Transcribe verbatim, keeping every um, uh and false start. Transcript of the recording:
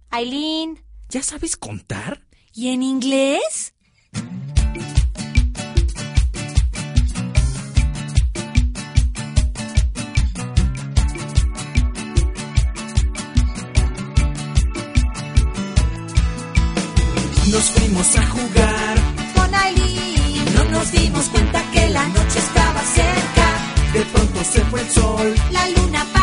Aileen. ¿Ya sabes contar? ¿Y en inglés? Nos fuimos a jugar con Aileen. No nos dimos cuenta que la noche estaba cerca. De pronto se fue el sol. La luna